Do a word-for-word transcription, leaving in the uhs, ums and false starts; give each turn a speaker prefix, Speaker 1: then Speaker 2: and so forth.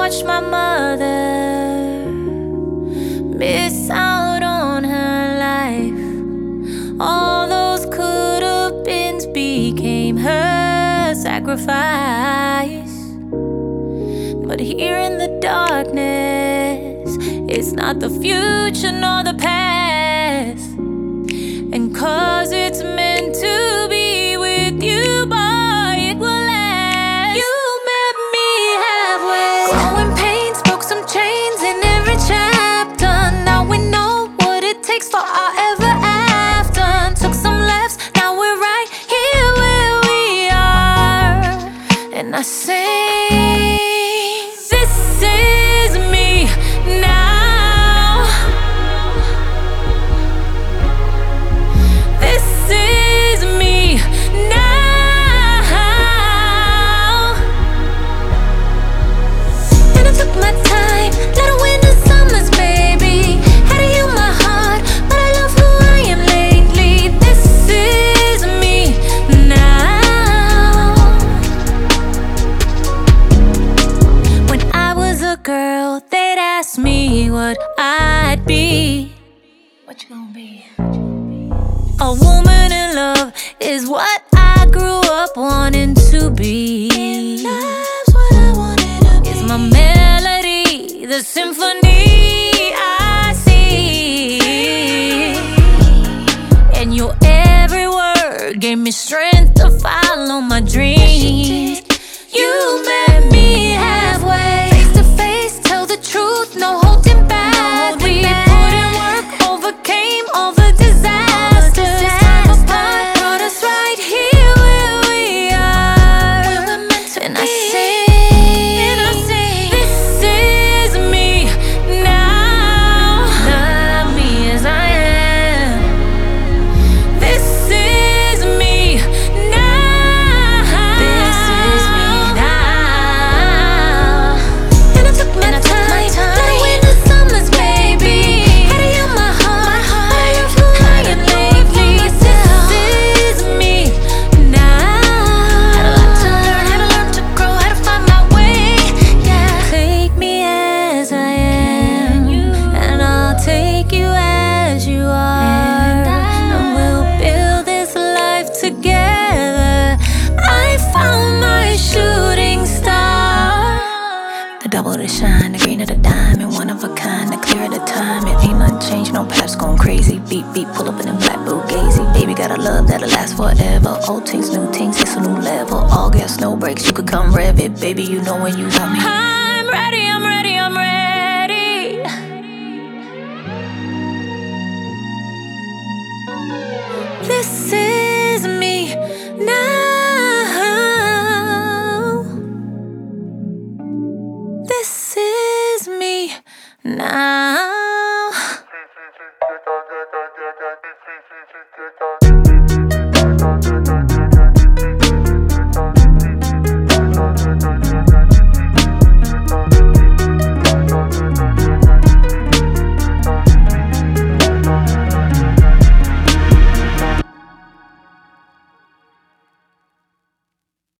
Speaker 1: watched my mother miss out on her life. All those could-have beens became her sacrifice. But here in the darkness, it's not the future nor the past. And cause it's meant to be with you, boy, it will last. You met me halfway. Growing pains, broke some chains in every chapter. Now we know what it takes for our ever after. Took some lefts, now we're right here where we are. And I sing, this is me now. This is me now. And I took my time, let it win the summers, baby. Had to heal my heart, but I love who I am lately. This is me now. When I was a girl, they'd ask me what I'd be. What you gonna be? A woman in love is what I grew up wanting to be. Love's what I wanted to be. It's my melody, the symphony I see. And your every word gave me strength to follow my dreams. You met me halfway, face to face, tell the truth, no holding back. We put in work, overcame all the disasters. Time apart brought us right here where we are. And I sing, this is me now. Love me as I am. This is me now. This is me now. And I took my time, let it win the summers, baby. Had to heal my heart, I love who I am lately. This is me now. Had a lot to learn, had to learn to grow, had to find my way. Yeah, take me as I am, and I'll take you as you are, and we'll build this life together. I found my shooting star. The double, the shine, the green of the diamond, one of a kind, the clear of the time. It ain't nothing changed, no paps going crazy. Beat, beat, pull up in the black Bugatti. Baby got a love that'll last forever. Old things, new things, it's a new level. All gas, no brakes, you could come rev it. Baby, you know when you want me. I'm ready, I'm ready, I'm ready. This is me now. This is me now.